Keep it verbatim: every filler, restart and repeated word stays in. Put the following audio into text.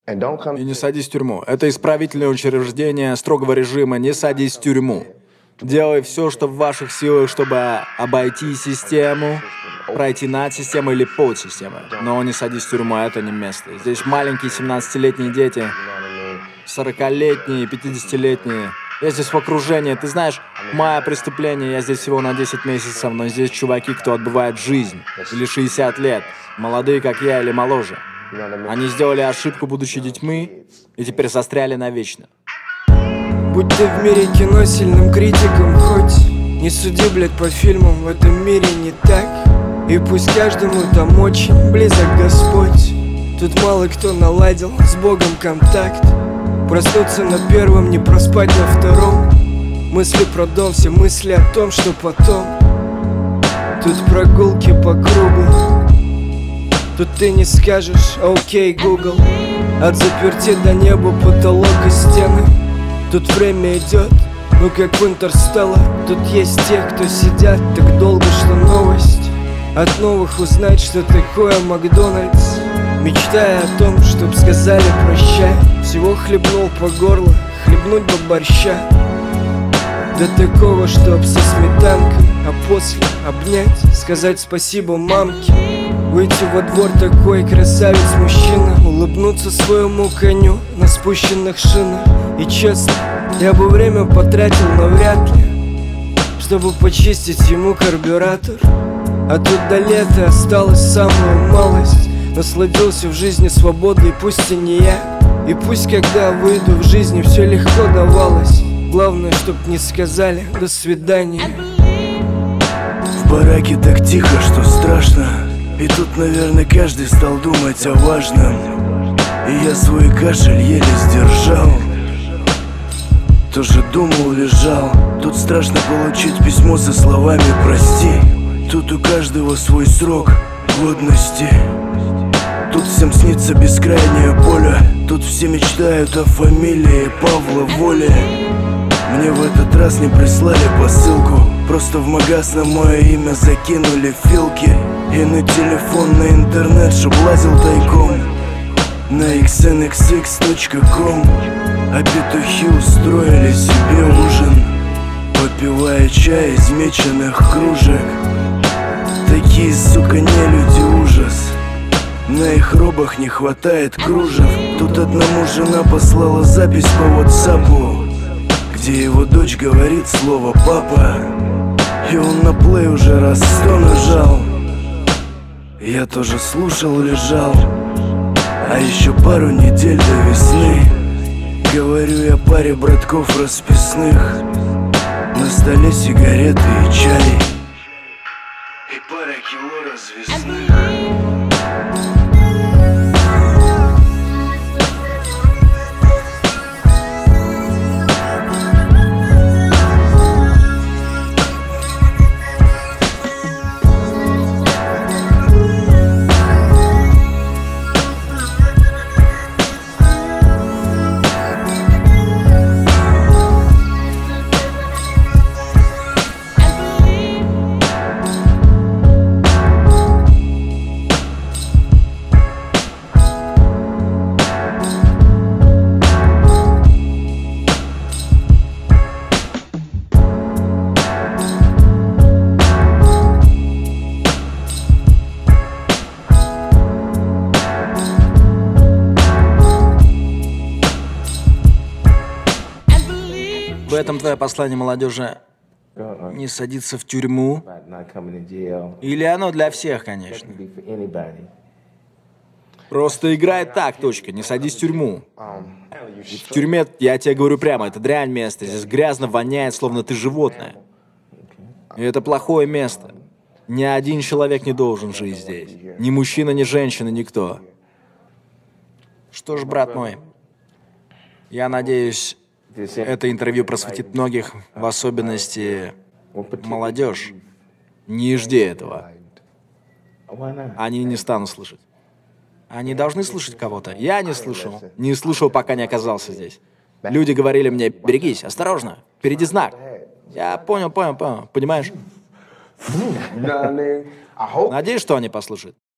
И не садись в тюрьму. Это исправительное учреждение строгого режима. Не садись в тюрьму. Делай все, что в ваших силах, чтобы обойти систему, пройти над системой или под системой. Но не садись в тюрьму, это не место. Здесь маленькие семнадцатилетние дети, сорокалетние, пятидесятилетние. Я здесь в окружении. Ты знаешь, мое преступление, я здесь всего на десять месяцев, но здесь чуваки, кто отбывает жизнь. Или шестьдесят лет. Молодые, как я, или моложе. Они сделали ошибку, будучи детьми, и теперь застряли навечно. Будь ты в мире кино сильным критиком, хоть не суди, блядь, по фильмам, в этом мире не так. И пусть каждому там очень близок Господь. Тут мало кто наладил с Богом контакт. Проснуться на первом, не проспать на втором. Мысли про дом, все мысли о том, что потом. Тут прогулки по кругу. Тут ты не скажешь «Окей, Google». От заперти до неба потолок и стены. Тут время идет, ну как в Интерстеллар. Тут есть те, кто сидят так долго, что новость. От новых узнать, что такое Макдональдс. Мечтая о том, чтоб сказали прощай. Всего хлебнул по горло, хлебнуть бы борща. До такого, чтоб со сметанкой, а после обнять, сказать спасибо мамке. Выйти во двор такой красавец-мужчина, улыбнуться своему коню на спущенных шинах. И честно, я бы время потратил навряд ли, чтобы почистить ему карбюратор. А тут до лета осталась самая малость. Насладился в жизни свободой, пусть и не я. И пусть, когда выйду в жизни, все легко давалось. Главное, чтоб не сказали «до свидания». В бараке так тихо, что страшно. И тут, наверное, каждый стал думать о важном. И я свой кашель еле сдержал. Тоже думал, лежал. Тут страшно получить письмо со словами «прости». Тут у каждого свой срок годности. Тут всем снится бескрайнее поле. Тут все мечтают о фамилии Павла Воли. Мне в этот раз не прислали посылку. Просто в магаз на мое имя закинули филки. И на телефон, на интернет, чтоб лазил тайком. На икс эн икс икс точка ком. А петухи устроили себе ужин, попивая чай из меченых кружек. Такие, сука, не люди, ужас. На их робах не хватает кружев. Тут одному жена послала запись по ватсапу, где его дочь говорит слово «папа». И он на плей уже раз сто нажал. Я тоже слушал, лежал. А еще пару недель до весны. Говорю я паре братков расписных. На столе сигареты и чай. И пара кило развесных. В этом твое послание молодежи не садиться в тюрьму. Или оно для всех, конечно. Просто играй так, точка. Не садись в тюрьму. И в тюрьме, я тебе говорю прямо, это дрянь место. Здесь грязно воняет, словно ты животное. И это плохое место. Ни один человек не должен жить здесь. Ни мужчина, ни женщина, никто. Что ж, брат мой, я надеюсь, это интервью просветит многих, в особенности молодежь. Не жди этого. Они не станут слышать. Они должны слышать кого-то. Я не слышал. Не слушал, пока не оказался здесь. Люди говорили мне: берегись, осторожно, впереди знак. Я понял, понял, понял. Понимаешь? Надеюсь, что они послушают.